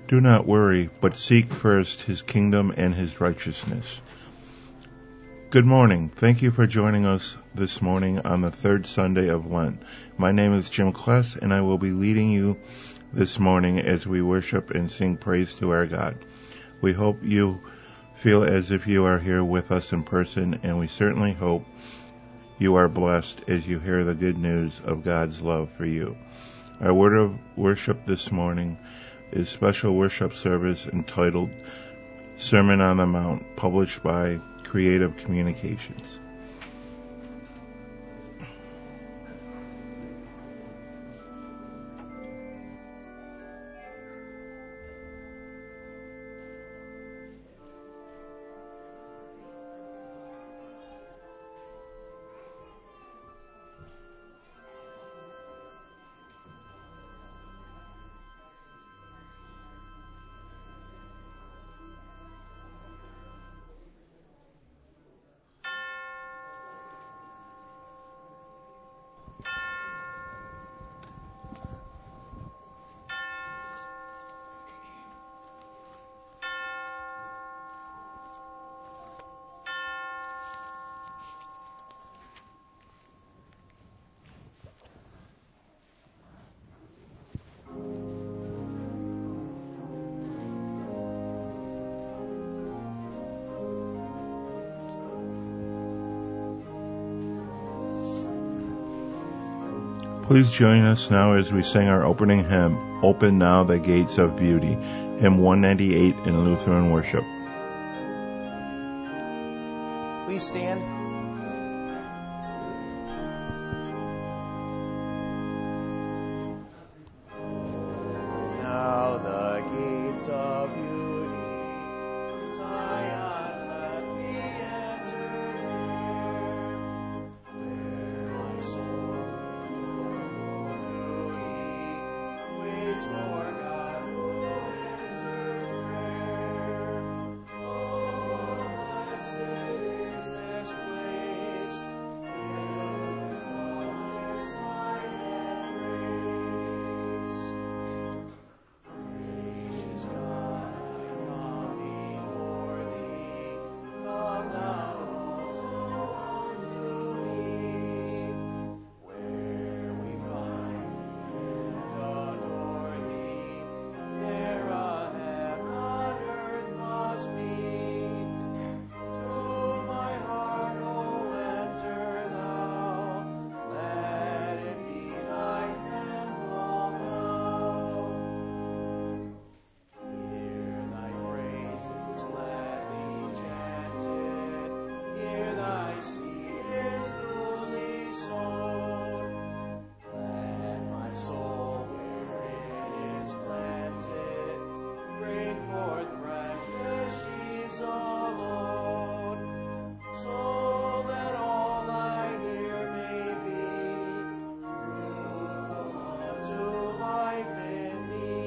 Do not worry, but seek first his kingdom and his righteousness. Good morning. Thank you for joining us this morning on the third Sunday of Lent. My name is Jim Kless, and I will be leading you this morning as we worship and sing praise to our God. We hope you feel as if you are here with us in person, and we certainly hope you are blessed as you hear the good news of God's love for you. Our word of worship this morning is special worship service entitled Sermon on the Mount, published by Creative Communications. Please join us now as we sing our opening hymn, Open Now the Gates of Beauty, hymn 198 in Lutheran worship. Please stand. Now the gates of beauty, Zion, let me enter there, where my soul waits for God who answers prayer. Oh, blessed is this place, here is always light and grace. Gracious God, I come before Thee. Come Thou also unto me, where we find and adore Thee. There a heaven on earth must be. To my heart, oh, enter Thou. Let it be Thy temple now. Hear Thy praises gladly chanted. Here Thy seed is newly sown. Let my soul, where it is planted, bring forth precious sheaves alone, so that all I hear may be fruitful unto life in me.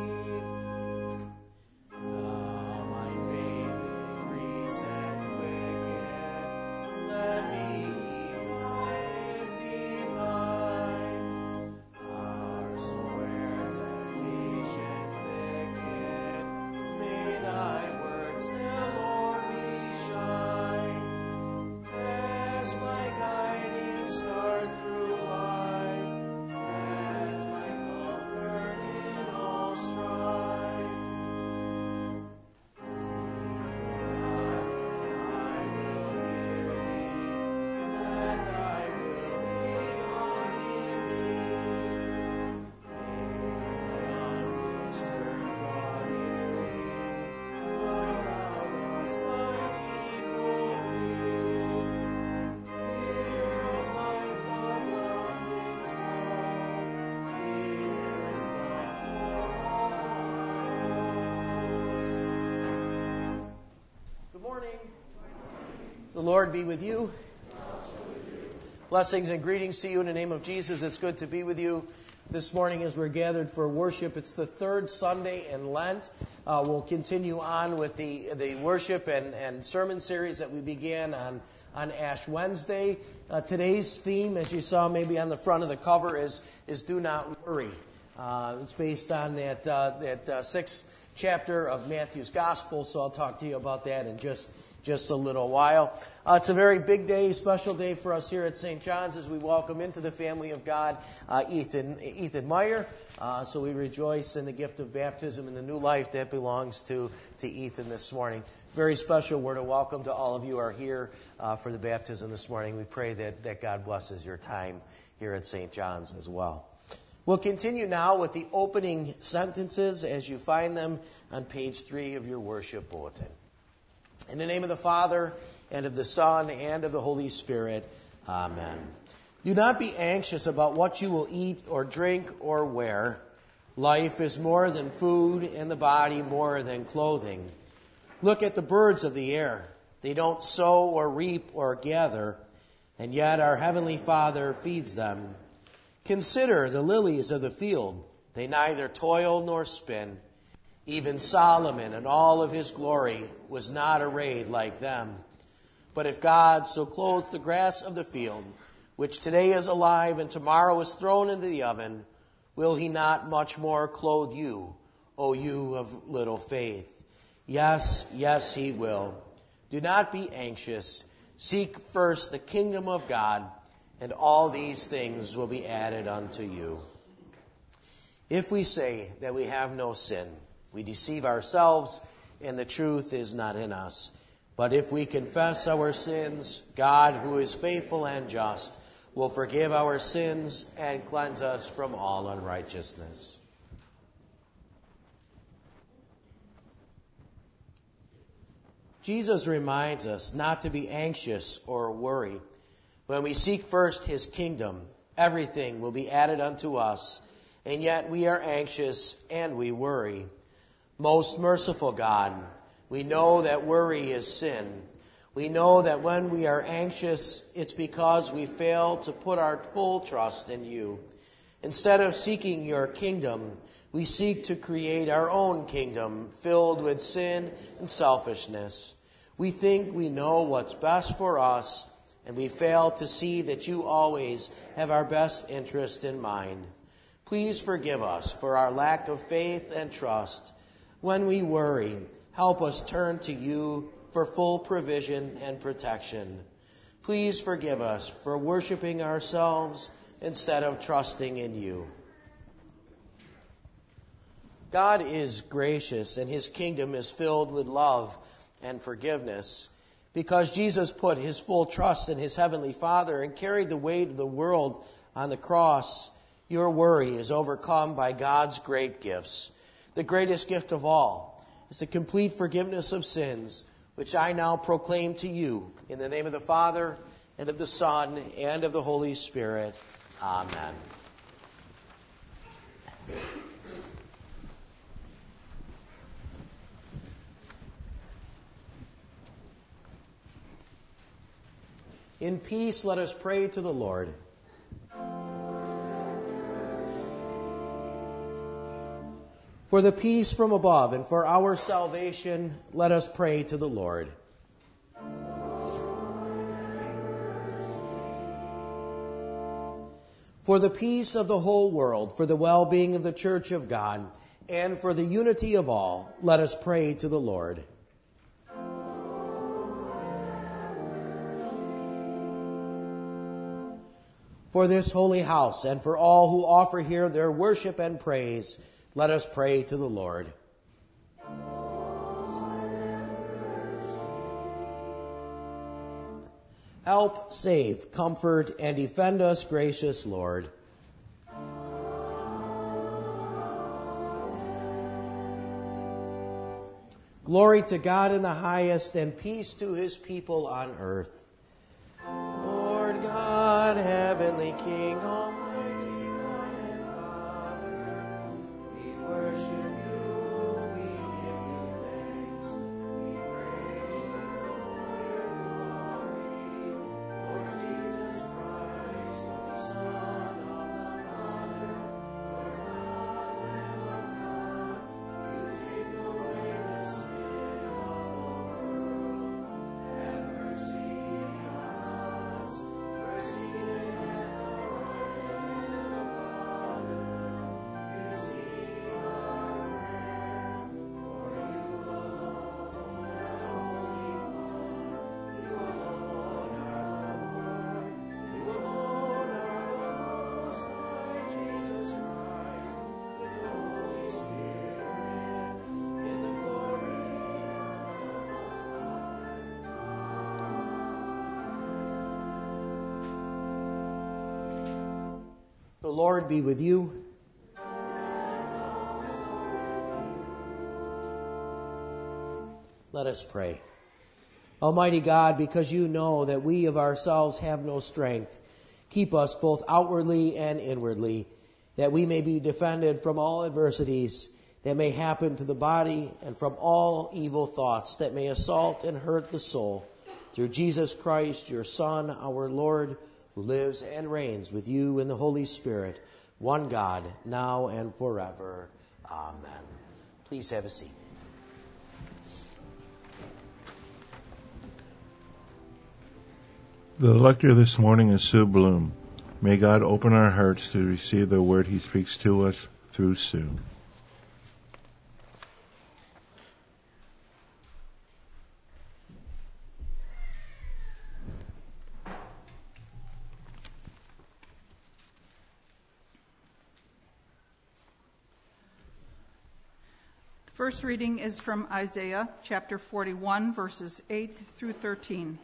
Now my faith increase and quicken. Let me keep Thy faith divine. Hearts where temptation thicken, may Thy word still o'er me shine. As my guiding star through life, as my comfort in all strife. I will hear Thee, let Thy will be done in me. May undisturbed draw near Thee, while Thou dost Thy people feed. Here of life our fountains flow, here is God for all hours. Good morning. The Lord be with you. Blessings and greetings to you in the name of Jesus. It's good to be with you this morning as we're gathered for worship. It's the third Sunday in Lent. We'll continue on with the worship and sermon series that we began on Ash Wednesday. Today's theme, as you saw maybe on the front of the cover, is Do Not Worry. It's based on that sixth chapter of Matthew's Gospel, so I'll talk to you about that in just a little while. It's a very big day, special day for us here at St. John's as we welcome into the family of God Ethan Meyer. So we rejoice in the gift of baptism and the new life that belongs to Ethan this morning. Very special word of welcome to all of you who are here for the baptism this morning. We pray that God blesses your time here at St. John's as well. We'll continue now with the opening sentences as you find them on page 3 of your worship bulletin. In the name of the Father, and of the Son, and of the Holy Spirit. Amen. Do not be anxious about what you will eat or drink or wear. Life is more than food, and the body more than clothing. Look at the birds of the air. They don't sow or reap or gather, and yet our Heavenly Father feeds them. Consider the lilies of the field. They neither toil nor spin. Even Solomon in all of his glory was not arrayed like them. But if God so clothes the grass of the field, which today is alive and tomorrow is thrown into the oven, will he not much more clothe you, O you of little faith? Yes, yes, he will. Do not be anxious. Seek first the kingdom of God, and all these things will be added unto you. If we say that we have no sin, we deceive ourselves, and the truth is not in us. But if we confess our sins, God, who is faithful and just, will forgive our sins and cleanse us from all unrighteousness. Jesus reminds us not to be anxious or worry. When we seek first his kingdom, everything will be added unto us, and yet we are anxious and we worry. Most merciful God, we know that worry is sin. We know that when we are anxious, it's because we fail to put our full trust in you. Instead of seeking your kingdom, we seek to create our own kingdom filled with sin and selfishness. We think we know what's best for us, and we fail to see that you always have our best interest in mind. Please forgive us for our lack of faith and trust. When we worry, help us turn to you for full provision and protection. Please forgive us for worshiping ourselves instead of trusting in you. God is gracious, and his kingdom is filled with love and forgiveness. Because Jesus put his full trust in his heavenly Father and carried the weight of the world on the cross, your worry is overcome by God's great gifts. The greatest gift of all is the complete forgiveness of sins, which I now proclaim to you in the name of the Father, and of the Son, and of the Holy Spirit. Amen. In peace, let us pray to the Lord. For the peace from above and for our salvation, let us pray to the Lord. For the peace of the whole world, for the well-being of the Church of God, and for the unity of all, let us pray to the Lord. For this holy house, and for all who offer here their worship and praise, let us pray to the Lord. Help, save, comfort, and defend us, gracious Lord. Glory to God in the highest, and peace to his people on earth. Lord God, heavenly King, almighty God and Father, we worship you, we give you thanks, we praise you for your glory. Lord Jesus Christ, the Son of the Father, Lord God, Lamb of God, you take away the sin of the world. Have mercy on us, proceeded at the The Lord be with you. Let us pray. Almighty God, because you know that we of ourselves have no strength, keep us both outwardly and inwardly, that we may be defended from all adversities that may happen to the body and from all evil thoughts that may assault and hurt the soul. Through Jesus Christ, your Son, our Lord, who lives and reigns with you in the Holy Spirit, one God, now and forever. Amen. Please have a seat. The lector this morning is Sue Bloom. May God open our hearts to receive the word he speaks to us through Sue. First reading is from Isaiah chapter 41, verses 8 through 13.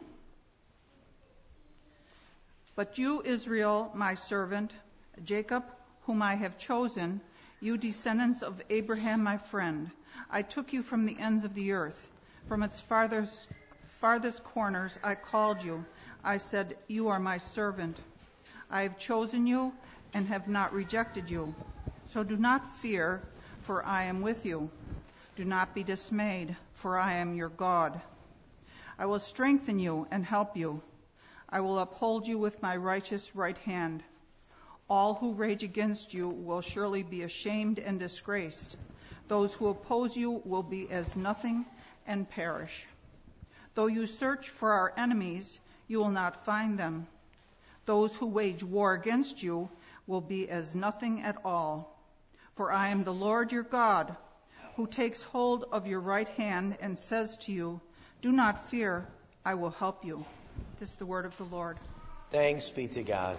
But you, Israel, my servant, Jacob, whom I have chosen, you descendants of Abraham, my friend, I took you from the ends of the earth. From its farthest corners I called you. I said, you are my servant. I have chosen you and have not rejected you. So do not fear, for I am with you. Do not be dismayed, for I am your God. I will strengthen you and help you. I will uphold you with my righteous right hand. All who rage against you will surely be ashamed and disgraced. Those who oppose you will be as nothing and perish. Though you search for our enemies, you will not find them. Those who wage war against you will be as nothing at all. For I am the Lord your God, who takes hold of your right hand and says to you, do not fear, I will help you. This is the word of the Lord. Thanks be to God.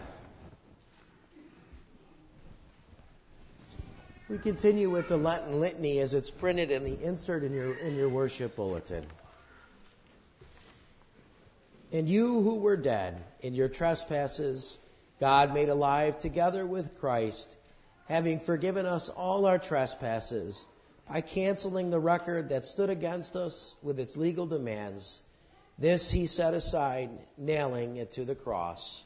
We continue with the Lenten Litany as it's printed in the insert in your worship bulletin. And you who were dead in your trespasses, God made alive together with Christ, having forgiven us all our trespasses, by canceling the record that stood against us with its legal demands. This he set aside, nailing it to the cross.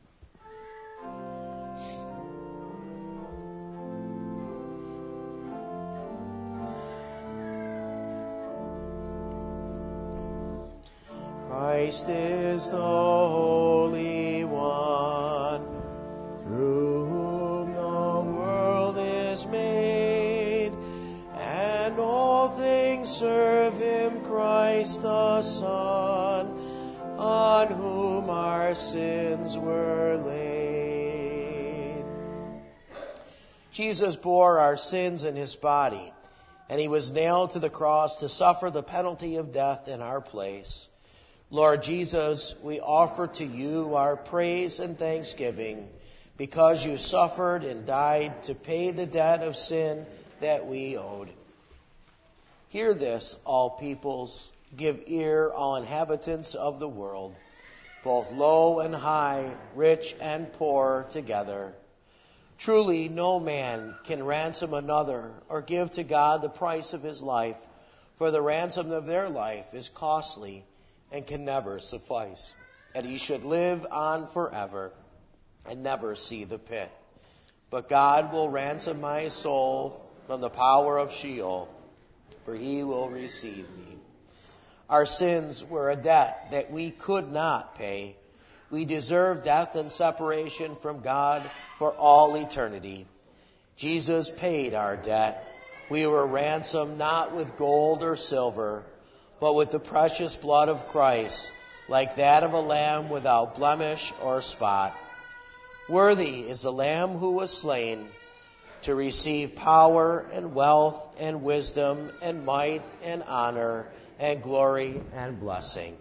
Christ is the Holy One, through whom the world is made, and all things serve him, Christ the Son, on whom our sins were laid. Jesus bore our sins in his body, and he was nailed to the cross to suffer the penalty of death in our place. Lord Jesus, we offer to you our praise and thanksgiving because you suffered and died to pay the debt of sin that we owed. Hear this, all peoples. Give ear, all inhabitants of the world, both low and high, rich and poor together. Truly, no man can ransom another or give to God the price of his life, for the ransom of their life is costly and can never suffice, and he should live on forever and never see the pit. But God will ransom my soul from the power of Sheol, for he will receive me. Our sins were a debt that we could not pay. We deserve death and separation from God for all eternity. Jesus paid our debt. We were ransomed not with gold or silver, but with the precious blood of Christ, like that of a lamb without blemish or spot. Worthy is the Lamb who was slain to receive power and wealth and wisdom and might and honor and glory and blessing.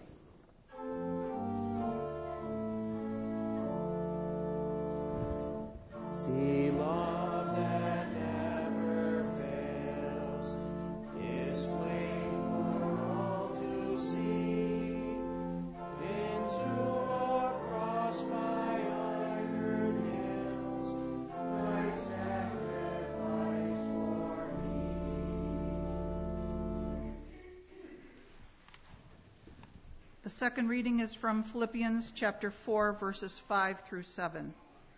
See love that never fails, displayed for all to see, into a cross by iron nails, second reading is from Philippians chapter 4, verses 5 through 7.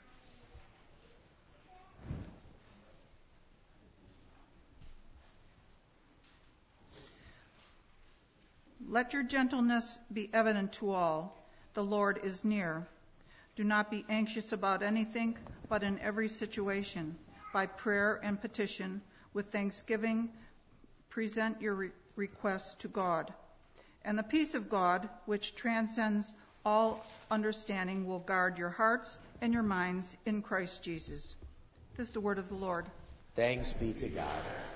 Let your gentleness be evident to all. The Lord is near. Do not be anxious about anything, but in every situation, by prayer and petition, with thanksgiving, present your requests to God. And the peace of God, which transcends all understanding, will guard your hearts and your minds in Christ Jesus. This is the word of the Lord. Thanks be to God.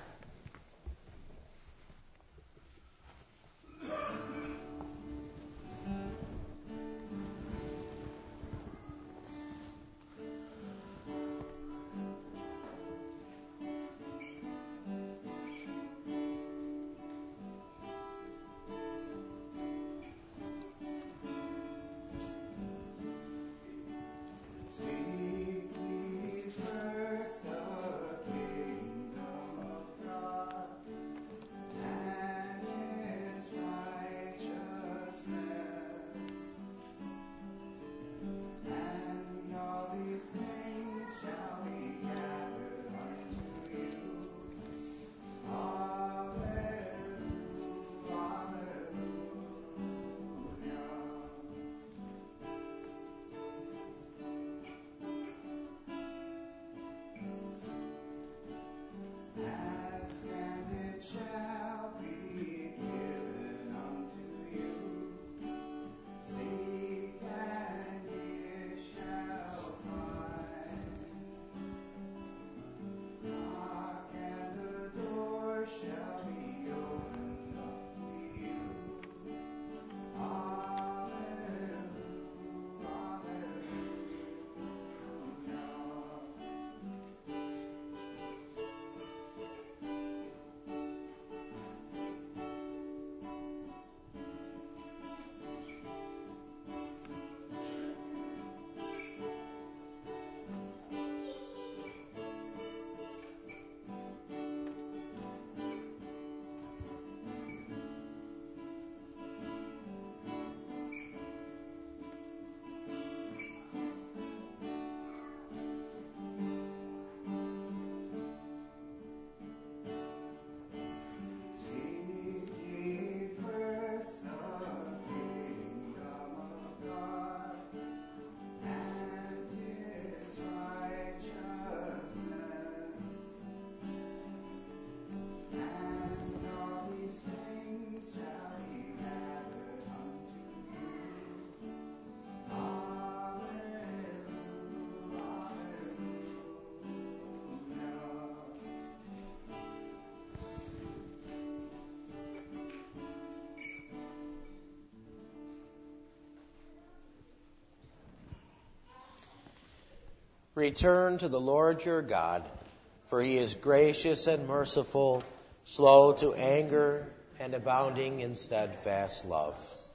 Return to the Lord your God, for he is gracious and merciful, slow to anger, and abounding in steadfast love.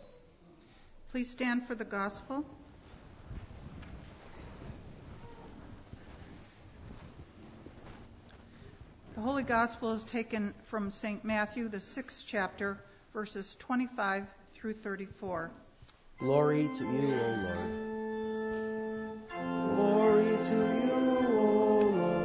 Please stand for the gospel. The Holy Gospel is taken from St. Matthew, the 6th chapter, verses 25 through 34. Glory to you, O Lord. Glory to you, O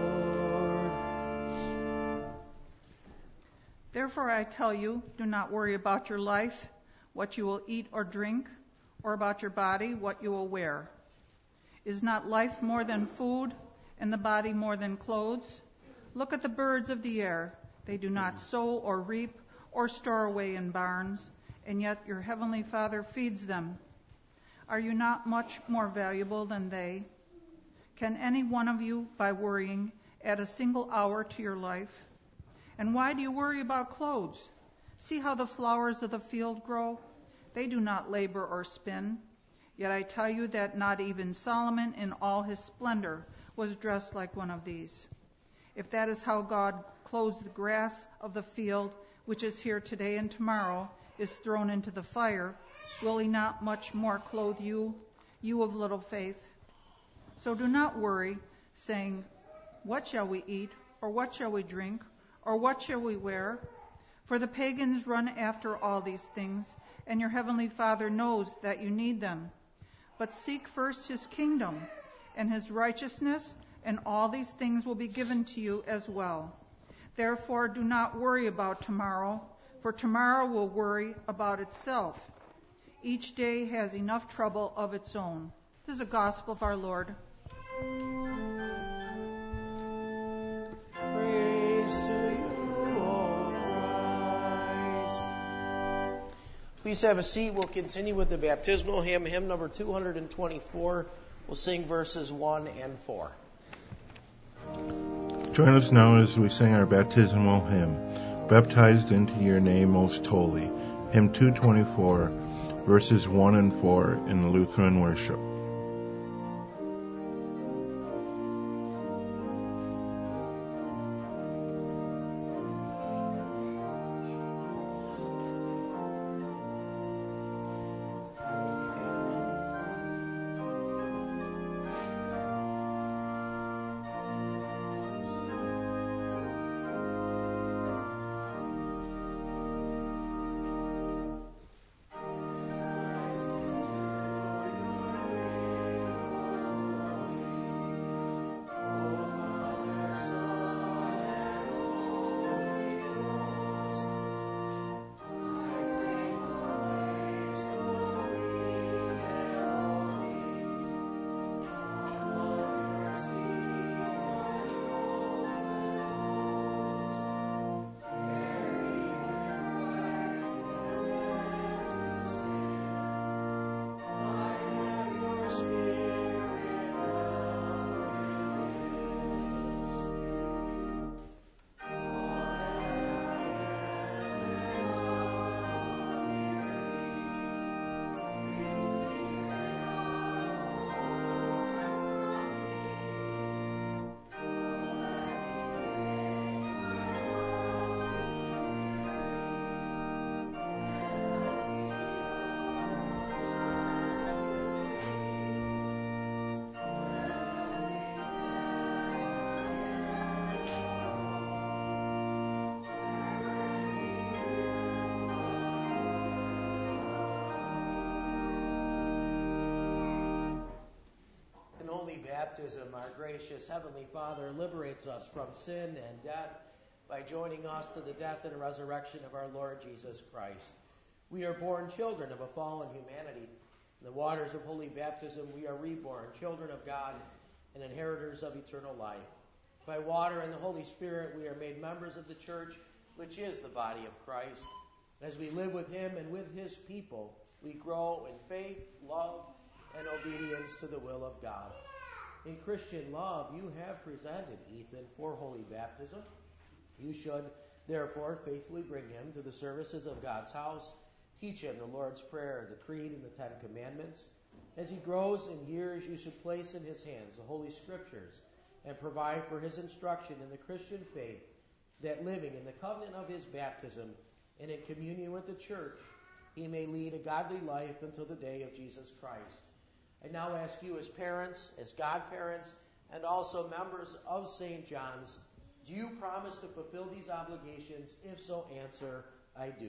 Lord. Therefore I tell you, do not worry about your life, what you will eat or drink, or about your body, what you will wear. Is not life more than food, and the body more than clothes? Look at the birds of the air. They do not sow or reap or store away in barns, and yet your heavenly Father feeds them. Are you not much more valuable than they? Can any one of you, by worrying, add a single hour to your life? And why do you worry about clothes? See how the flowers of the field grow? They do not labor or spin. Yet I tell you that not even Solomon in all his splendor was dressed like one of these. If that is how God clothes the grass of the field, which is here today and tomorrow is thrown into the fire, will he not much more clothe you, you of little faith? So do not worry, saying, what shall we eat, or what shall we drink, or what shall we wear? For the pagans run after all these things, and your heavenly Father knows that you need them. But seek first his kingdom and his righteousness, and all these things will be given to you as well. Therefore, do not worry about tomorrow, for tomorrow will worry about itself. Each day has enough trouble of its own. This is the gospel of our Lord. Praise to you, O Christ. Please have a seat. We'll continue with the baptismal hymn, hymn number 224. We'll sing verses 1 and 4. Join us now as we sing our baptismal hymn, Baptized into Your Name Most Holy, hymn 224, verses 1 and 4 in the Lutheran worship. Baptism, our gracious Heavenly Father liberates us from sin and death by joining us to the death and resurrection of our Lord Jesus Christ. We are born children of a fallen humanity. In the waters of holy baptism, we are reborn, children of God and inheritors of eternal life. By water and the Holy Spirit, we are made members of the church, which is the body of Christ. As we live with him and with his people, we grow in faith, love, and obedience to the will of God. In Christian love, you have presented Ethan for holy baptism. You should, therefore, faithfully bring him to the services of God's house, teach him the Lord's Prayer, the Creed, and the Ten Commandments. As he grows in years, you should place in his hands the Holy Scriptures and provide for his instruction in the Christian faith, that living in the covenant of his baptism and in communion with the church, he may lead a godly life until the day of Jesus Christ. I now ask you as parents, as godparents, and also members of St. John's, do you promise to fulfill these obligations? If so, answer, I do.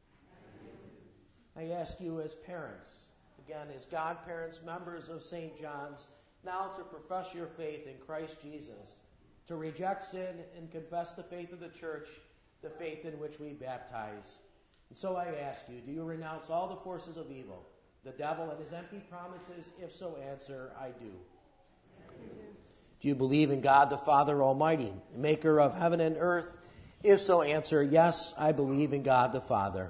I ask you as parents, again, as godparents, members of St. John's, now to profess your faith in Christ Jesus, to reject sin and confess the faith of the church, the faith in which we baptize. And so I ask you, do you renounce all the forces of evil, the devil and his empty promises? If so, answer, I do. Do you believe in God the Father Almighty, maker of heaven and earth? If so, answer, yes, I believe in God the Father.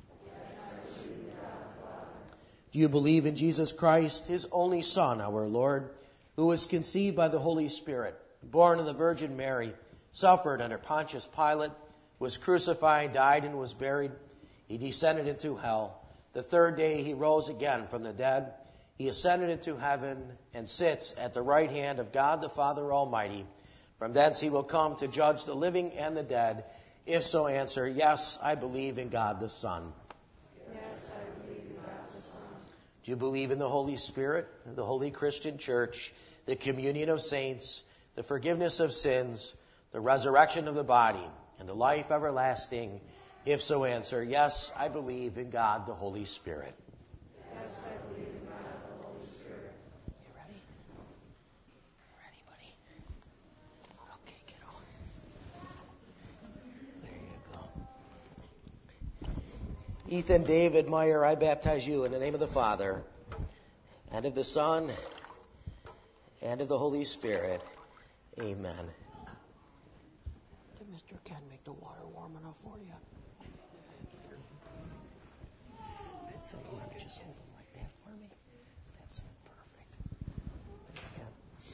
Do you believe in Jesus Christ, his only Son, our Lord, who was conceived by the Holy Spirit, born of the Virgin Mary, suffered under Pontius Pilate, was crucified, died, and was buried? He descended into hell. The third day he rose again from the dead. He ascended into heaven and sits at the right hand of God the Father Almighty. From thence he will come to judge the living and the dead. If so, answer, yes, I believe in God the Son. Yes, I believe in God the Son. Do you believe in the Holy Spirit, the Holy Christian Church, the communion of saints, the forgiveness of sins, the resurrection of the body, and the life everlasting? If so, answer, yes, I believe in God the Holy Spirit. Yes, I believe in God the Holy Spirit. You ready? You ready, buddy? Okay, kiddo. There you go. Ethan David Meyer, I baptize you in the name of the Father, and of the Son, and of the Holy Spirit. Amen. Did Mr. Ken make the water warm enough for you? That's it. You want to just hold them like that for me? That's perfect. Thanks, Ken.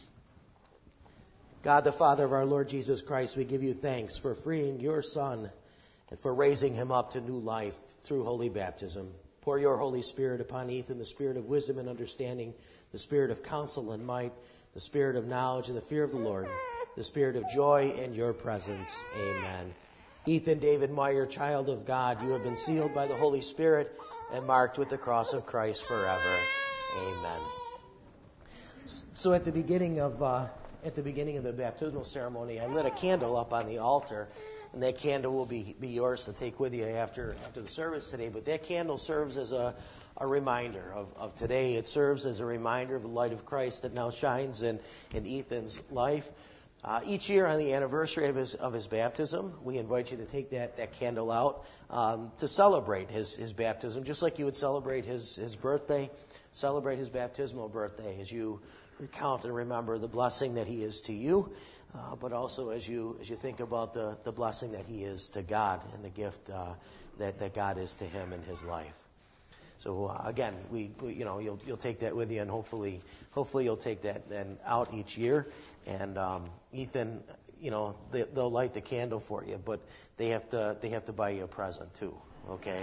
God, the Father of our Lord Jesus Christ, we give you thanks for freeing your Son and for raising him up to new life through holy baptism. Pour your Holy Spirit upon Ethan, the spirit of wisdom and understanding, the spirit of counsel and might, the spirit of knowledge and the fear of the Lord, the spirit of joy in your presence. Amen. Ethan David Meyer, child of God, you have been sealed by the Holy Spirit and marked with the cross of Christ forever. Amen. So at the beginning of the baptismal ceremony, I lit a candle up on the altar, and that candle will be yours to take with you after the service today. But that candle serves as a reminder of today. It serves as a reminder of the light of Christ that now shines in Ethan's life. Each year on the anniversary of his baptism, we invite you to take that candle out to celebrate his baptism, just like you would celebrate his birthday. Celebrate his baptismal birthday as you recount and remember the blessing that he is to you, but also as you think about the blessing that he is to God and the gift that God is to him in his life. So again, you'll take that with you, and hopefully you'll take that then out each year. And Ethan, they'll light the candle for you, but they have to buy you a present too. Okay.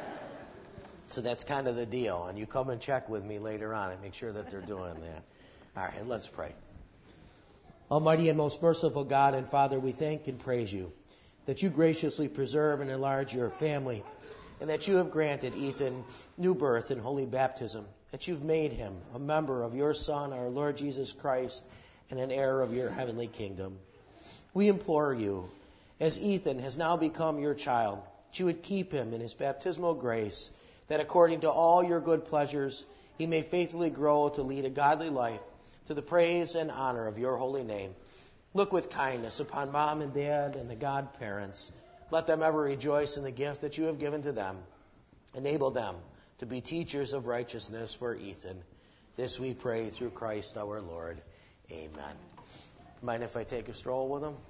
So that's kind of the deal. And you come and check with me later on and make sure that they're doing that. All right, let's pray. Almighty and most merciful God and Father, we thank and praise you that you graciously preserve and enlarge your family, and that you have granted Ethan new birth in holy baptism, that you've made him a member of your Son, our Lord Jesus Christ, and an heir of your heavenly kingdom. We implore you, as Ethan has now become your child, that you would keep him in his baptismal grace, that according to all your good pleasures, he may faithfully grow to lead a godly life to the praise and honor of your holy name. Look with kindness upon mom and dad and the godparents. Let them ever rejoice in the gift that you have given to them. Enable them to be teachers of righteousness for Ethan. This we pray through Christ our Lord. Amen. Mind if I take a stroll with him?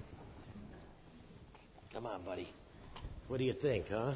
Come on, buddy. What do you think, huh?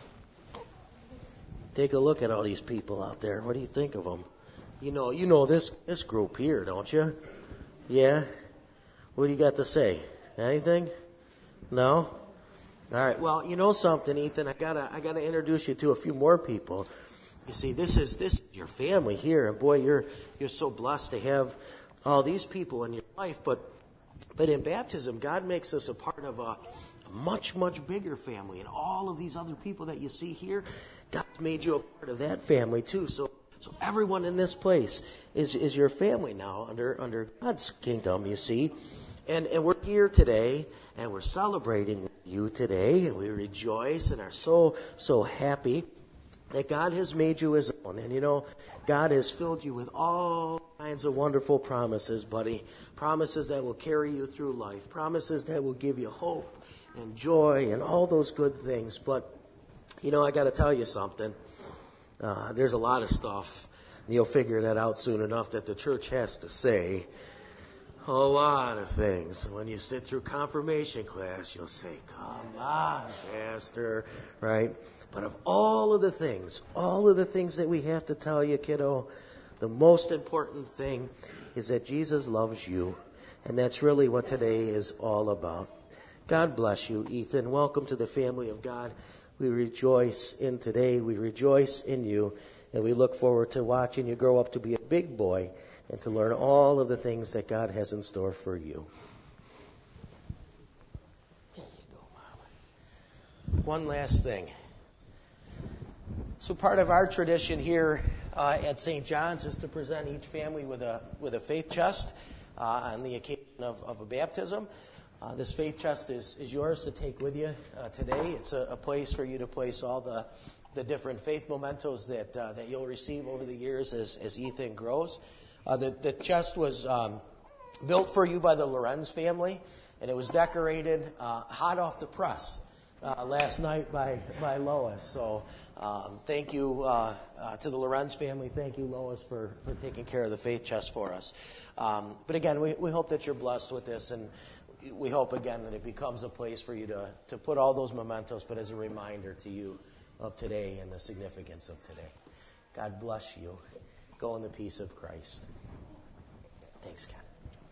Take a look at all these people out there. What do you think of them? You know this group here, don't you? Yeah? What do you got to say? Anything? No? All right. Well, you know something, Ethan? I gotta introduce you to a few more people. You see, this is your family here, and boy, you're so blessed to have all these people in your life. But in baptism, God makes us a part of a much, much bigger family, and all of these other people that you see here, God made you a part of that family too. So everyone in this place is your family now under God's kingdom, you see. And we're here today, and we're celebrating with you today, and we rejoice and are so happy that God has made you his own. And God has filled you with all kinds of wonderful promises, buddy. Promises that will carry you through life. Promises that will give you hope and joy and all those good things. But, I got to tell you something. There's a lot of stuff, and you'll figure that out soon enough, that the church has to say. A lot of things. When you sit through confirmation class, you'll say, come on, Pastor, right? But of all of the things that we have to tell you, kiddo, the most important thing is that Jesus loves you. And that's really what today is all about. God bless you, Ethan. Welcome to the family of God. We rejoice in today. We rejoice in you. And we look forward to watching you grow up to be a big boy and to learn all of the things that God has in store for you. There you go, Mama. One last thing. So part of our tradition here at St. John's is to present each family with a faith chest on the occasion of a baptism. This faith chest is yours to take with you today. It's a place for you to place all the different faith mementos that you'll receive over the years as Ethan grows. The chest was built for you by the Lorenz family, and it was decorated hot off the press last night by Lois. So thank you to the Lorenz family. Thank you, Lois, for taking care of the faith chest for us. But again, we hope that you're blessed with this, and we hope again that it becomes a place for you to put all those mementos, but as a reminder to you of today and the significance of today. God bless you. Go in the peace of Christ. Thanks, Ken.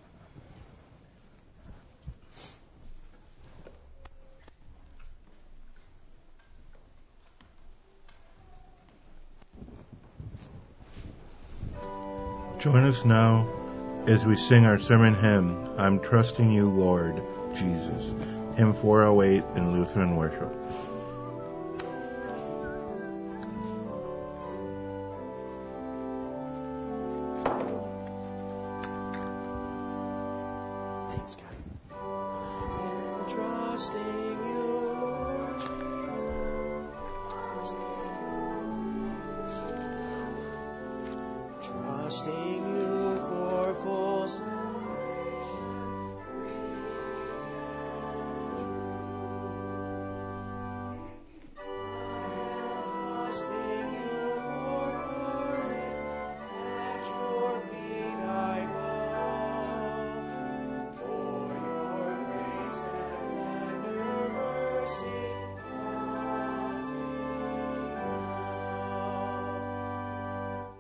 Join us now as we sing our sermon hymn, I'm Trusting You, Lord Jesus, hymn 408 in Lutheran worship. Thanks, God. In trusting you, Lord Jesus, trusting you for full salvation. Trusting you for pardon, at your feet I bow. For your grace and tender mercy, cross me now.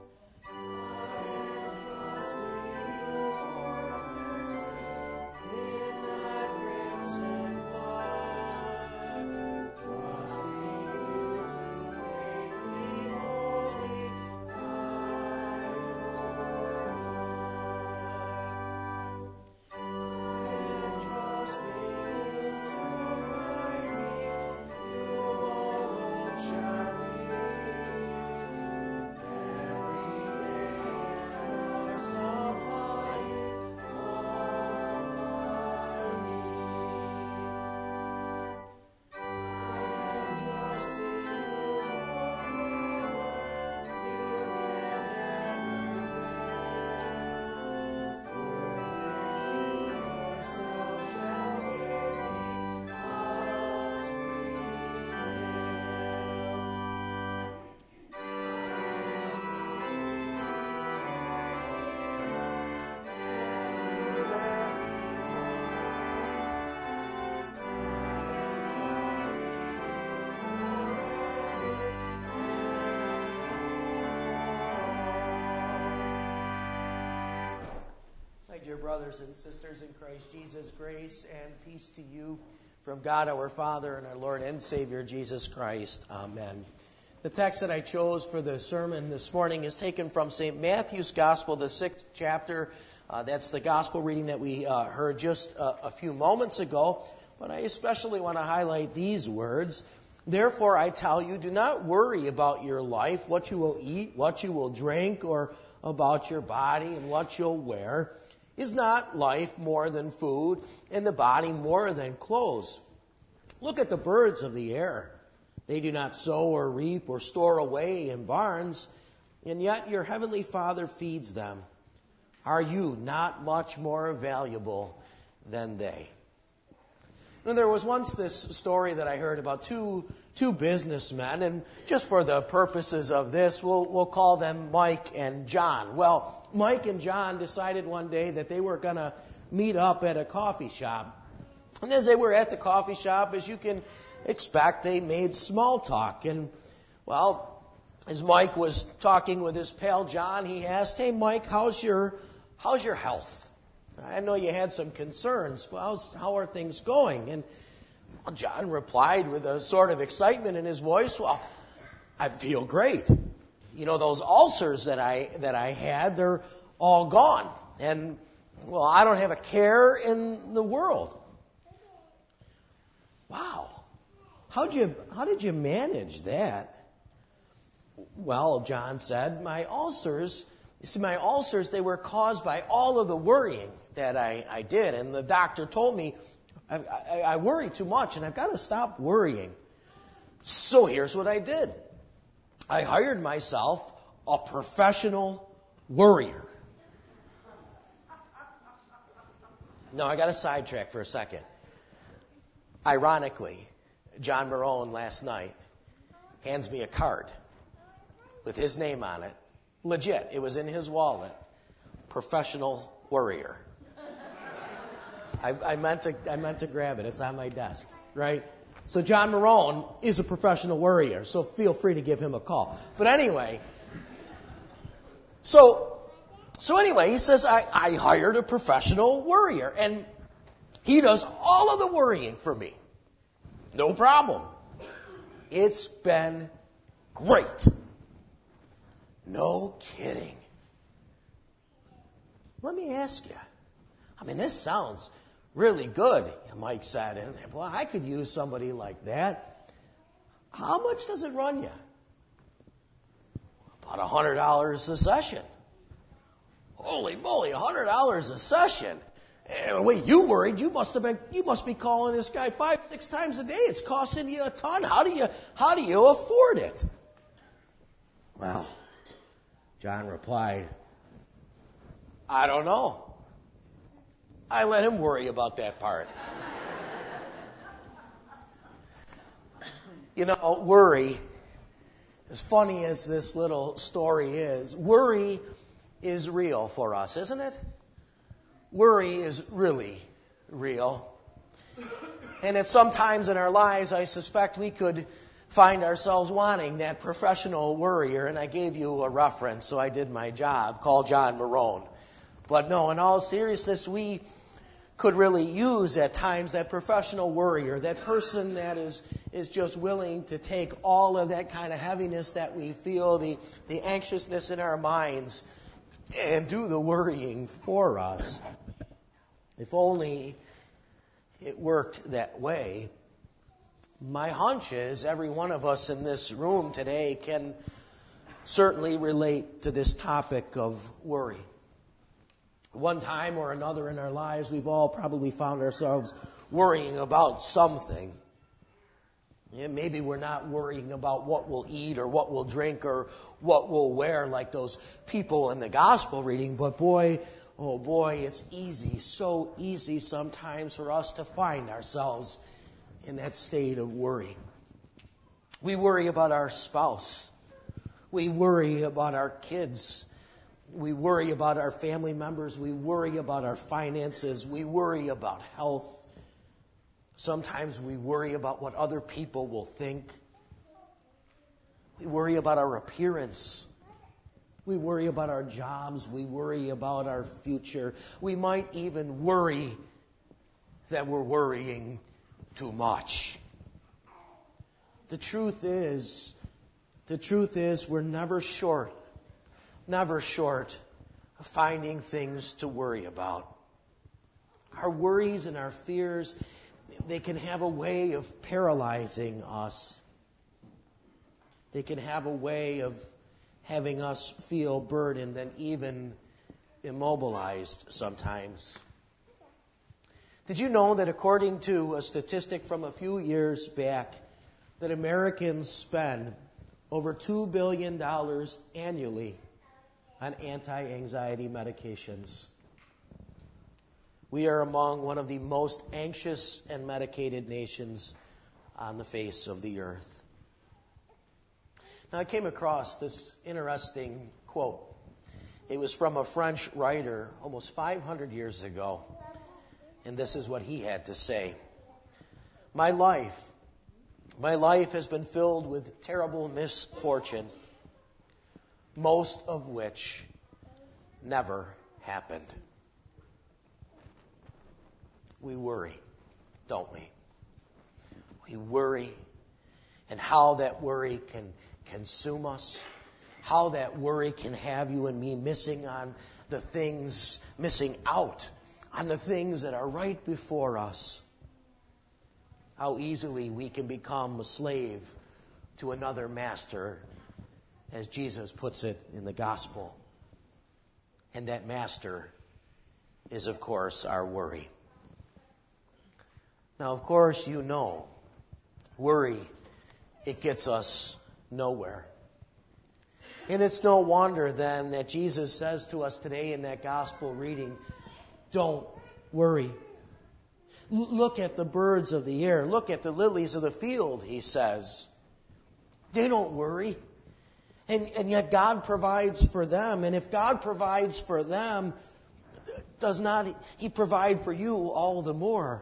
Dear brothers and sisters in Christ Jesus, grace and peace to you from God our Father and our Lord and Savior Jesus Christ. Amen. The text that I chose for the sermon this morning is taken from St. Matthew's Gospel, the 6th chapter. That's the Gospel reading that we heard just a few moments ago. But I especially want to highlight these words. Therefore, I tell you, do not worry about your life, what you will eat, what you will drink, or about your body and what you'll wear. Is not life more than food, and the body more than clothes? Look at the birds of the air. They do not sow or reap or store away in barns, and yet your heavenly Father feeds them. Are you not much more valuable than they? Now, there was once this story that I heard about two businessmen, and just for the purposes of this, we'll call them Mike and John. Well, Mike and John decided one day that they were going to meet up at a coffee shop. And as they were at the coffee shop, as you can expect, they made small talk. And, well, as Mike was talking with his pal John, he asked, "Hey, Mike, how's your health? I know you had some concerns. Well, how are things going?" And John replied with a sort of excitement in his voice, "Well, I feel great. You know, those ulcers that I had, they're all gone. And, well, I don't have a care in the world." Wow. How did you manage that? Well, John said, my ulcers, they were caused by all of the worrying that I did. And the doctor told me I worry too much, and I've got to stop worrying. So here's what I did. I hired myself a professional worrier. No, I got to sidetrack for a second. Ironically, John Marone last night hands me a card with his name on it. Legit, it was in his wallet. Professional worrier. I meant to grab it. It's on my desk, right? So John Marone is a professional worrier, so feel free to give him a call. But anyway, so anyway, he says, I hired a professional worrier, and he does all of the worrying for me. No problem. It's been great. No kidding. Let me ask you. I mean, this sounds really good, Mike said. And, well, I could use somebody like that. How much does it run you? About $100 a session. Holy moly, $100 a session. And the way you worried, you must be calling this guy 5-6 times a day. It's costing you a ton. How do you afford it? Well, John replied, I don't know. I let him worry about that part. You know, worry, as funny as this little story is, worry is real for us, isn't it? Worry is really real. And at some times in our lives, I suspect we could find ourselves wanting that professional worrier. And I gave you a reference, so I did my job. Call John Marone. But no, in all seriousness, we could really use at times that professional worrier, that person that is just willing to take all of that kind of heaviness that we feel, the anxiousness in our minds, and do the worrying for us. If only it worked that way. My hunch is every one of us in this room today can certainly relate to this topic of worry. One time or another in our lives, we've all probably found ourselves worrying about something. Yeah, maybe we're not worrying about what we'll eat or what we'll drink or what we'll wear like those people in the gospel reading, but boy, oh boy, it's easy, so easy sometimes for us to find ourselves in that state of worry. We worry about our spouse. We worry about our kids. We worry about our family members. We worry about our finances. We worry about health. Sometimes we worry about what other people will think. We worry about our appearance. We worry about our jobs. We worry about our future. We might even worry that we're worrying too much. The truth is we're never short of finding things to worry about. Our worries and our fears, they can have a way of paralyzing us. They can have a way of having us feel burdened and even immobilized sometimes. Did you know that according to a statistic from a few years back, that Americans spend over $2 billion annually on anti-anxiety medications? We are among one of the most anxious and medicated nations on the face of the earth. Now, I came across this interesting quote. It was from a French writer almost 500 years ago, and this is what he had to say. My life has been filled with terrible misfortune, most of which never happened. We worry, don't we? We worry, and how that worry can consume us, how that worry can have you and me missing out on the things that are right before us. How easily we can become a slave to another master, as Jesus puts it in the gospel. And that master is, of course, our worry. Now, of course, you know, worry, it gets us nowhere. And it's no wonder then that Jesus says to us today in that gospel reading, don't worry. Look at the birds of the air. Look at the lilies of the field, he says. They don't worry. And yet God provides for them. And if God provides for them, does not He provide for you all the more?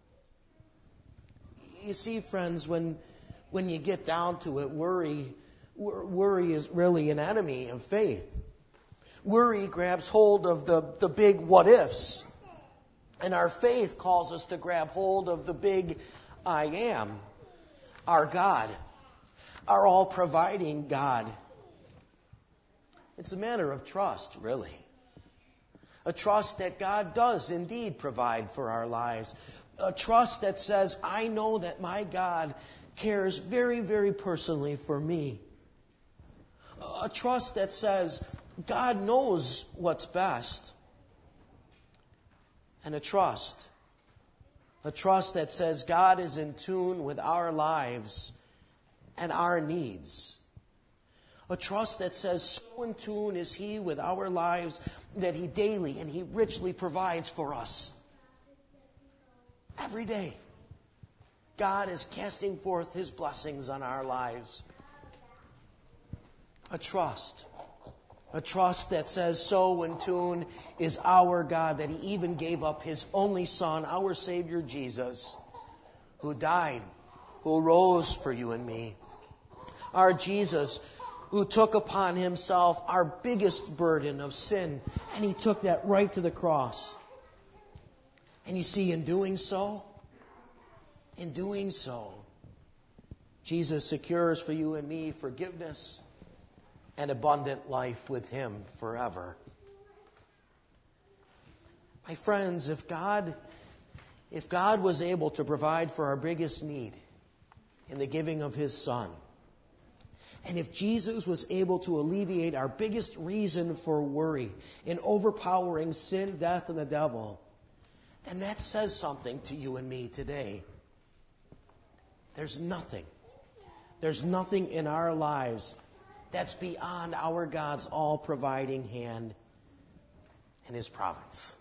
You see, friends, when you get down to it, worry is really an enemy of faith. Worry grabs hold of the big what ifs. And our faith calls us to grab hold of the big I am, our God, our all-providing God. It's a matter of trust, really. A trust that God does indeed provide for our lives. A trust that says, I know that my God cares very, very personally for me. A trust that says, God knows what's best. And a trust that says God is in tune with our lives and our needs. A trust that says so in tune is He with our lives that He daily and He richly provides for us. Every day, God is casting forth His blessings on our lives. A trust that says so in tune is our God that He even gave up His only Son, our Savior Jesus, who died, who rose for you and me. Our Jesus, who took upon Himself our biggest burden of sin, and He took that right to the cross. And you see, in doing so, Jesus secures for you and me forgiveness and abundant life with Him forever. My friends, if God was able to provide for our biggest need in the giving of His Son, and if Jesus was able to alleviate our biggest reason for worry in overpowering sin, death, and the devil, then that says something to you and me today. There's nothing in our lives that's beyond our God's all-providing hand and His providence.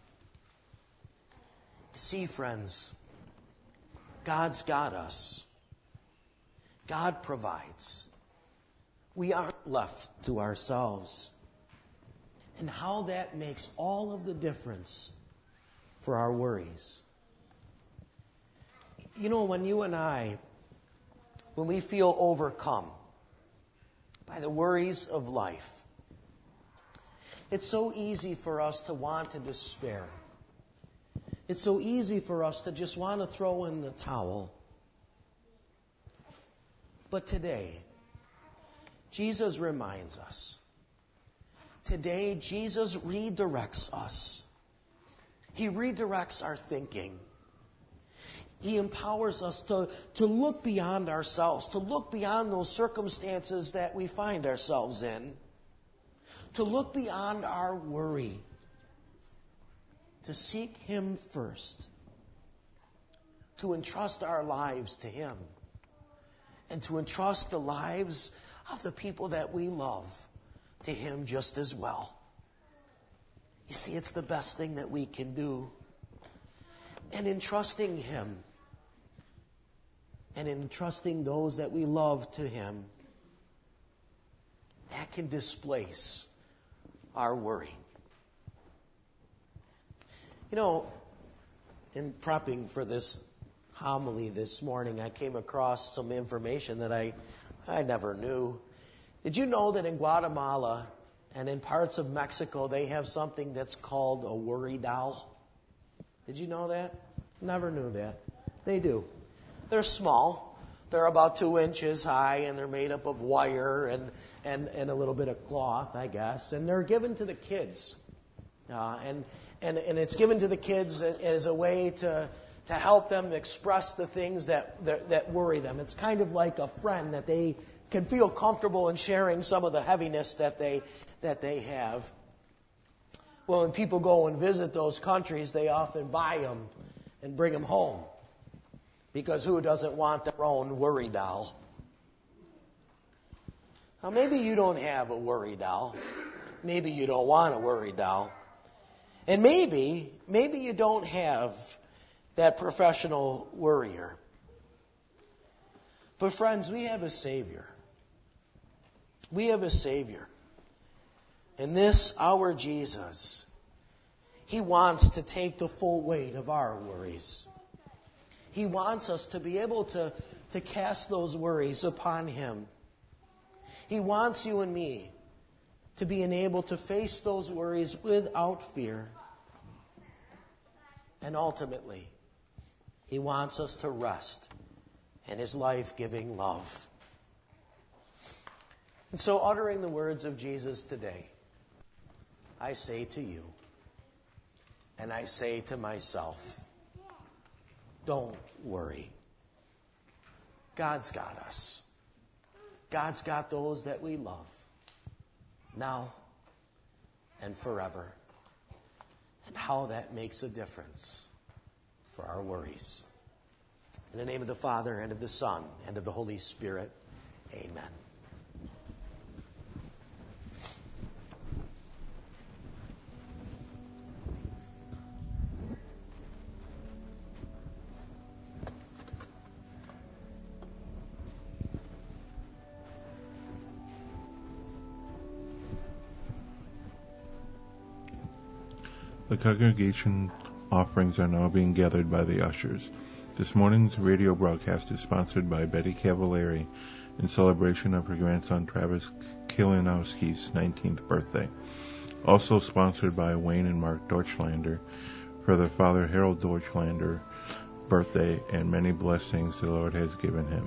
You see, friends, God's got us. God provides. We aren't left to ourselves. And how that makes all of the difference for our worries. You know, when you and I, when we feel overcome by the worries of life, it's so easy for us to want to despair. It's so easy for us to just want to throw in the towel. But today, Jesus reminds us. Today, Jesus redirects us. He redirects our thinking. He empowers us to look beyond ourselves, to look beyond those circumstances that we find ourselves in, to look beyond our worry, to seek Him first, to entrust our lives to Him, and to entrust the lives of the people that we love to Him just as well. You see, it's the best thing that we can do. And in trusting Him, and in trusting those that we love to Him, that can displace our worry. You know, in prepping for this homily this morning, I came across some information that I never knew. Did you know that in Guatemala and in parts of Mexico, they have something that's called a worry doll? Did you know that? Never knew that. They do. They're small. They're about 2 inches high, and they're made up of wire and a little bit of cloth, I guess. And they're given to the kids. And it's given to the kids as a way to help them express the things that worry them. It's kind of like a friend that they can feel comfortable in sharing some of the heaviness that they have. Well, when people go and visit those countries, they often buy them and bring them home. Because who doesn't want their own worry doll? Now, maybe you don't have a worry doll. Maybe you don't want a worry doll. And maybe you don't have that professional worrier. But friends, we have a Savior. We have a Savior. And this, our Jesus, He wants to take the full weight of our worries. He wants us to be able to cast those worries upon Him. He wants you and me to be able to face those worries without fear. And ultimately, He wants us to rest in His life-giving love. And so, uttering the words of Jesus today, I say to you, and I say to myself, don't worry. God's got us. God's got those that we love, now and forever. And how that makes a difference for our worries. In the name of the Father, and of the Son, and of the Holy Spirit, amen. The congregation offerings are now being gathered by the ushers. This morning's radio broadcast is sponsored by Betty Cavallari in celebration of her grandson Travis Kalinowski's 19th birthday. Also sponsored by Wayne and Mark Deutschlander for their father Harold Deutschlander birthday and many blessings the Lord has given him.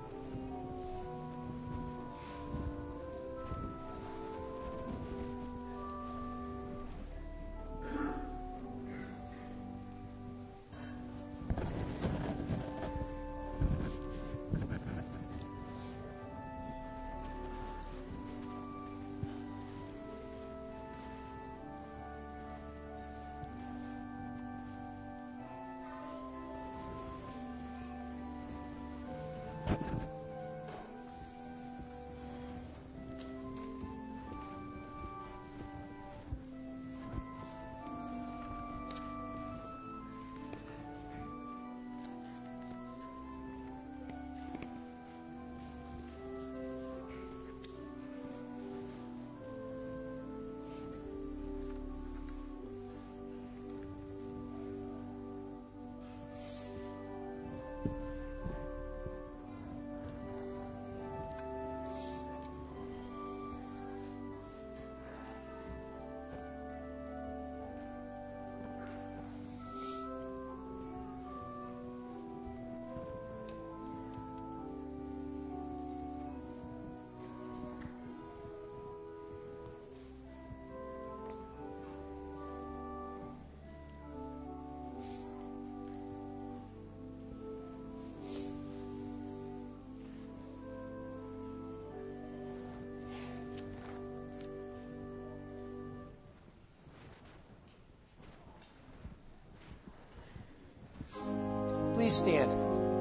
Please stand.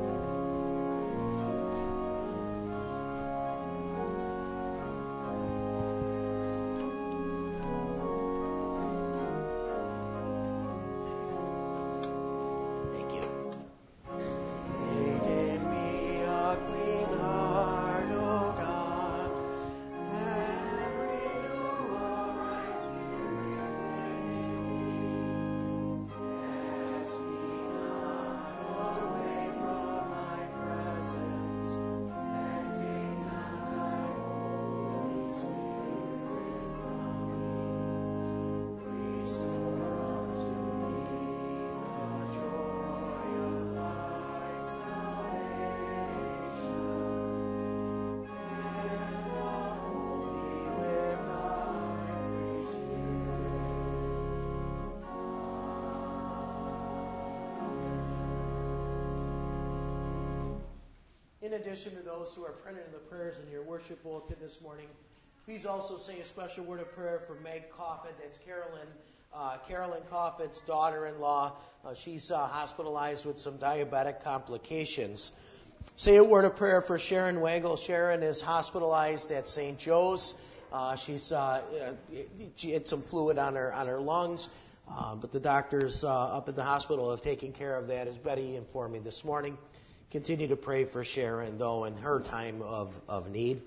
Thank you. Create in me a clean heart, O God, and renew a right spirit within me. Cast me not away from thy presence, and take not thy Holy Spirit from me. Restore unto me the joy of thy salvation, and uphold me with thy free spirit. In addition to those who are printed in the prayers in your worship bulletin this morning, Please also say a special word of prayer for Meg Coffett. That's Carolyn Coffett's daughter-in-law. She's hospitalized with some diabetic complications. Say a word of prayer for Sharon Wagle. Sharon is hospitalized at St. Joe's. She had some fluid on her lungs, but the doctors up at the hospital have taken care of that, as Betty informed me this morning. Continue to pray for Sharon, though, in her time of need.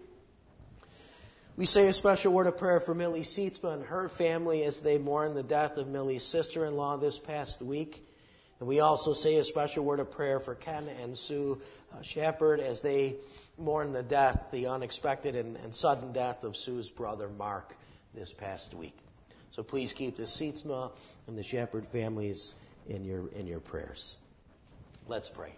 We say a special word of prayer for Millie Seatsma and her family as they mourn the death of Millie's sister-in-law this past week. And we also say a special word of prayer for Ken and Sue Shepard as they mourn the unexpected and sudden death of Sue's brother Mark this past week. So please keep the Seatsma and the Shepard families in your prayers. Let's pray.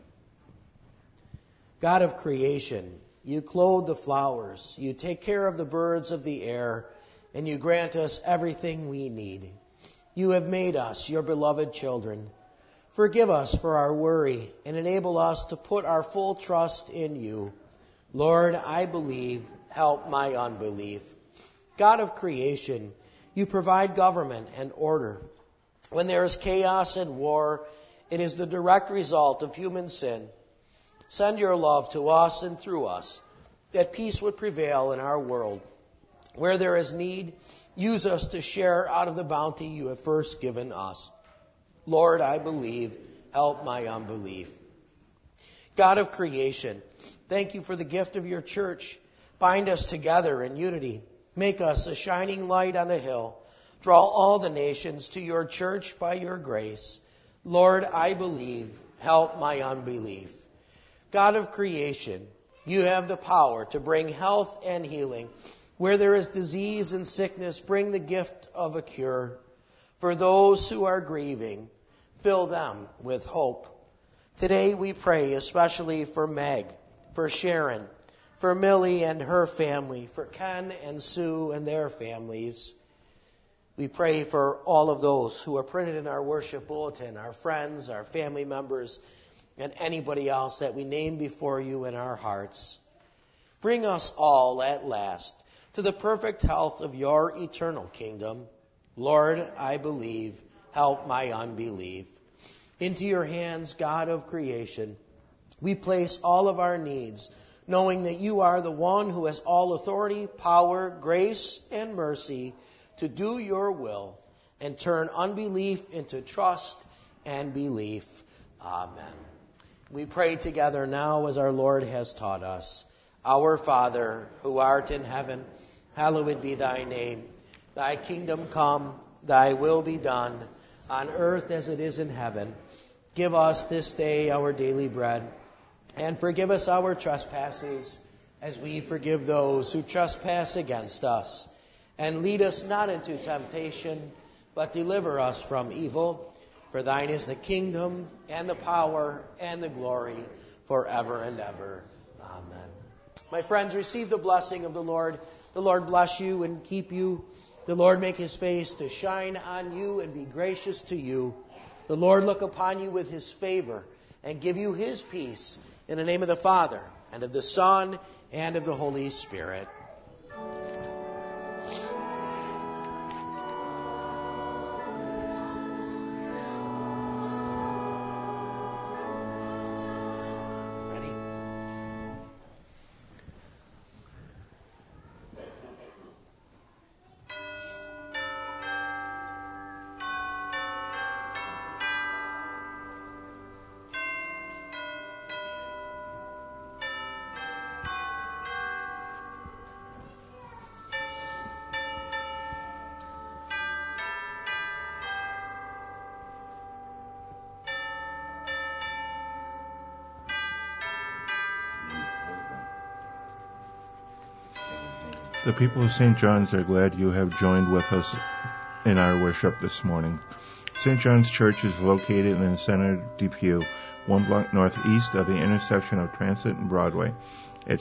God of creation, you clothe the flowers, you take care of the birds of the air, and you grant us everything we need. You have made us your beloved children. Forgive us for our worry and enable us to put our full trust in you. Lord, I believe, help my unbelief. God of creation, you provide government and order. When there is chaos and war, it is the direct result of human sin. Send your love to us and through us, that peace would prevail in our world. Where there is need, use us to share out of the bounty you have first given us. Lord, I believe, help my unbelief. God of creation, thank you for the gift of your church. Bind us together in unity. Make us a shining light on a hill. Draw all the nations to your church by your grace. Lord, I believe, help my unbelief. God of creation, you have the power to bring health and healing. Where there is disease and sickness, bring the gift of a cure. For those who are grieving, fill them with hope. Today we pray especially for Meg, for Sharon, for Millie and her family, for Ken and Sue and their families. We pray for all of those who are printed in our worship bulletin, our friends, our family members, and anybody else that we name before you in our hearts. Bring us all at last to the perfect health of your eternal kingdom. Lord, I believe, help my unbelief. Into your hands, God of creation, we place all of our needs, knowing that you are the one who has all authority, power, grace, and mercy to do your will and turn unbelief into trust and belief. Amen. We pray together now as our Lord has taught us. Our Father, who art in heaven, hallowed be thy name. Thy kingdom come, thy will be done, on earth as it is in heaven. Give us this day our daily bread, and forgive us our trespasses, as we forgive those who trespass against us. And lead us not into temptation, but deliver us from evil. For thine is the kingdom, and the power, and the glory, forever and ever. Amen. My friends, receive the blessing of the Lord. The Lord bless you and keep you. The Lord make his face to shine on you and be gracious to you. The Lord look upon you with his favor and give you his peace. In the name of the Father, and of the Son, and of the Holy Spirit. The people of St. John's are glad you have joined with us in our worship this morning. St. John's Church is located in the center of Depew, 1 block northeast of the intersection of Transit and Broadway at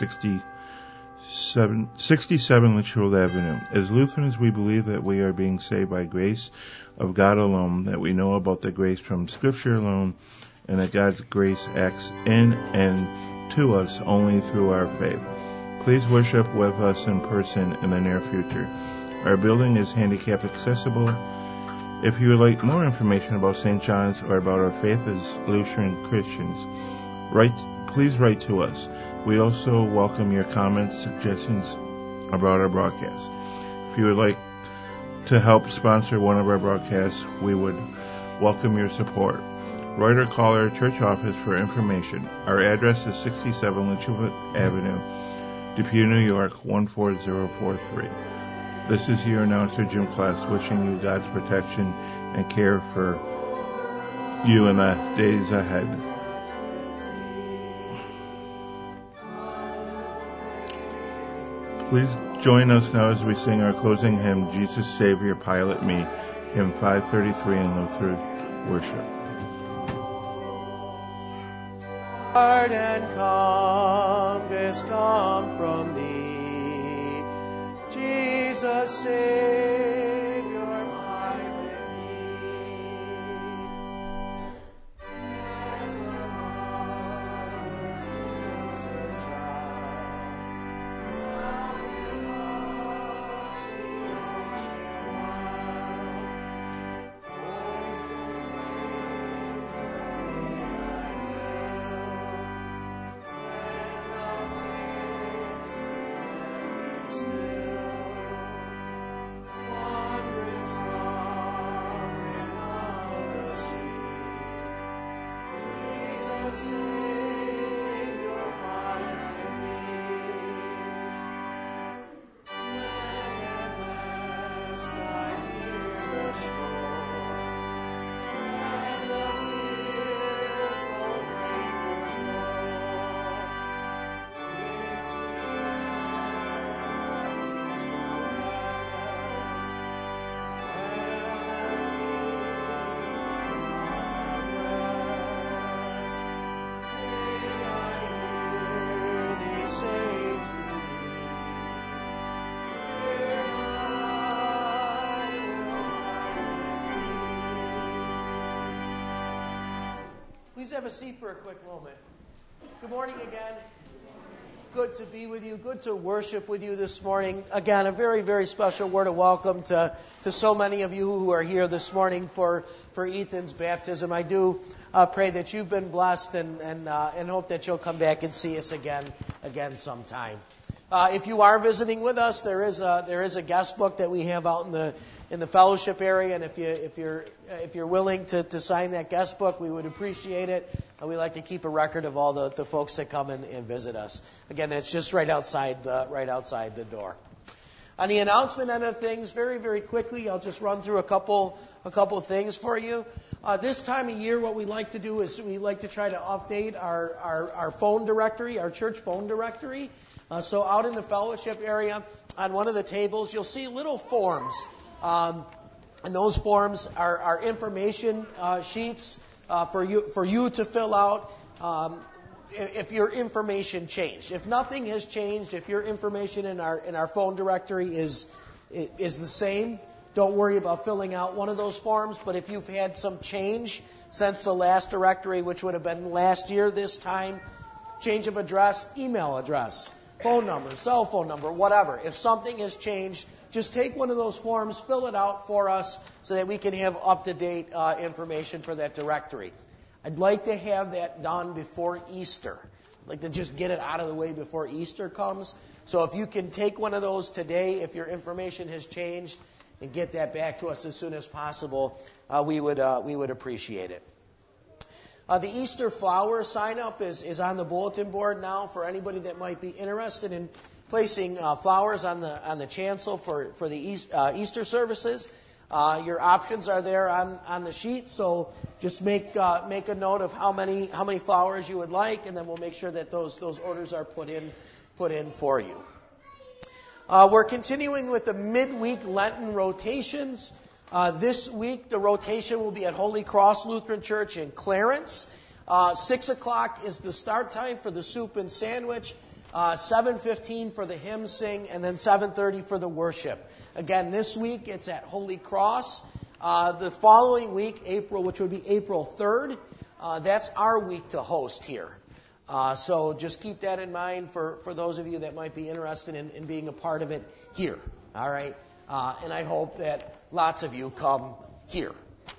767 Litchfield Avenue. As Lutherans, we believe that we are being saved by grace of God alone, that we know about the grace from Scripture alone, and that God's grace acts in and to us only through our faith. Please worship with us in person in the near future. Our building is handicap accessible. If you would like more information about St. John's or about our faith as Lutheran Christians, please write to us. We also welcome your comments, suggestions about our broadcast. If you would like to help sponsor one of our broadcasts, we would welcome your support. Write or call our church office for information. Our address is 67 Litchfield Avenue, Depew, New York, 14043. This is your announcer, Jim Class, wishing you God's protection and care for you in the days ahead. Please join us now as we sing our closing hymn, Jesus Savior, Pilot Me, hymn 533 in Lutheran worship. Lord, and come, this come from thee, Jesus Savior, pilot me. As a mother's loves her child, round the cross the ocean wild, voiceless waves of thee I will. When thou sayest to them, be still, wondrous sovereign of the sea, Jesus Savior, pilot me. When at last I near the shore, and the fearful breakers roar, bids me at peaceful rest, and breast. May I hear thee say to me, fear not, I will pilot thee. Please have a seat for a quick moment. Good morning again. Good to be with you. Good to worship with you this morning. Again, a very, very special word of welcome to so many of you who are here this morning for Ethan's baptism. I do pray that you've been blessed and hope that you'll come back and see us again sometime. If you are visiting with us, there is a guest book that we have out in the fellowship area, and if you're willing to sign that guest book, we would appreciate it. We like to keep a record of all the folks that come and visit us. Again, that's just right outside the door. On the announcement end of things, very, very quickly, I'll just run through a couple things for you. This time of year, what we like to do is we like to try to update our phone directory, our church phone directory. So out in the fellowship area, on one of the tables, you'll see little forms. And those forms are information sheets for you to fill out if your information changed. If nothing has changed, if your information in our phone directory is the same, don't worry about filling out one of those forms. But if you've had some change since the last directory, which would have been last year this time, change of address, email address, phone number, cell phone number, whatever. If something has changed, just take one of those forms, fill it out for us so that we can have up-to-date information for that directory. I'd like to have that done before Easter. I'd like to just get it out of the way before Easter comes. So if you can take one of those today, if your information has changed, and get that back to us as soon as possible, we would appreciate it. The Easter flower sign-up is on the bulletin board now for anybody that might be interested in placing flowers on the chancel for the Easter services. Your options are there on the sheet, so just make a note of how many flowers you would like, and then we'll make sure that those orders are put in for you. We're continuing with the midweek Lenten rotations. This week, the rotation will be at Holy Cross Lutheran Church in Clarence. 6 o'clock is the start time for the soup and sandwich. 7:15 for the hymn sing, and then 7:30 for the worship. Again, this week it's at Holy Cross. The following week, April, which would be April 3rd, that's our week to host here. So just keep that in mind for those of you that might be interested in being a part of it here. All right? And I hope that lots of you come here.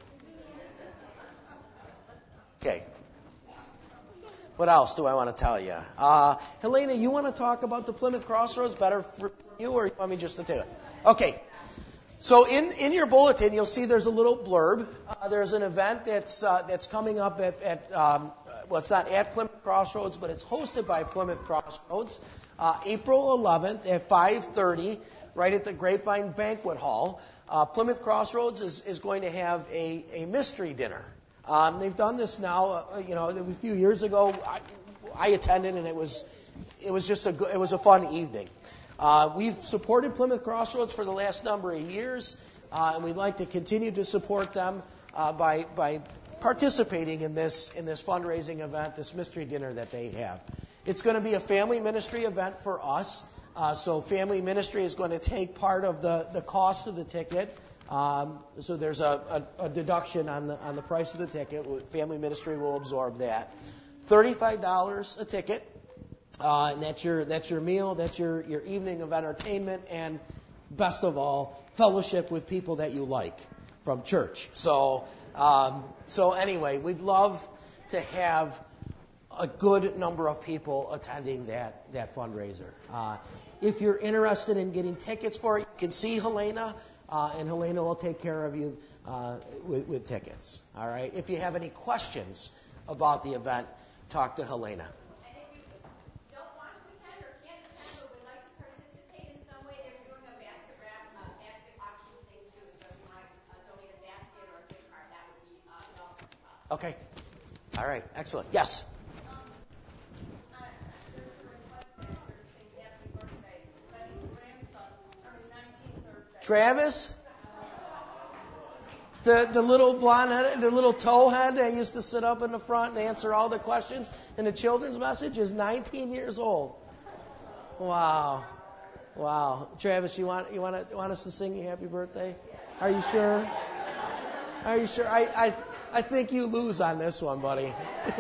Okay. What else do I want to tell you? Helena, you want to talk about the Plymouth Crossroads better for you, or you want me just to tell it? Okay. So in your bulletin, you'll see there's a little blurb. There's an event that's coming up at well, it's not at Plymouth Crossroads, but it's hosted by Plymouth Crossroads, April 11th at 5:30, right at the Grapevine Banquet Hall. Plymouth Crossroads is going to have a mystery dinner. They've done this now. A few years ago, I attended, and it was just it was a fun evening. We've supported Plymouth Crossroads for the last number of years, and we'd like to continue to support them by participating in this fundraising event, this mystery dinner that they have. It's going to be a family ministry event for us. So family ministry is going to take part of the cost of the ticket. So there's a deduction on the price of the ticket. Family ministry will absorb that. $35 a ticket. And that's your meal, that's your evening of entertainment, and best of all, fellowship with people that you like from church. So anyway, we'd love to have a good number of people attending that fundraiser. If you're interested in getting tickets for it, you can see Helena, and Helena will take care of you with tickets. All right. If you have any questions about the event, talk to Helena. Okay. All right. Excellent. Yes. Travis? The little blonde-headed, the little towhead that used to sit up in the front and answer all the questions in the children's message is 19 years old. Wow. Travis, you want us to sing you happy birthday? Are you sure? Are you sure? I think you lose on this one, buddy.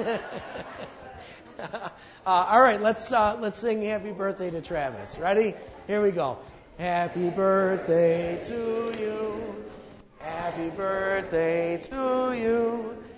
All right, let's sing happy birthday to Travis. Ready? Here we go. Happy birthday to you. Happy birthday to you.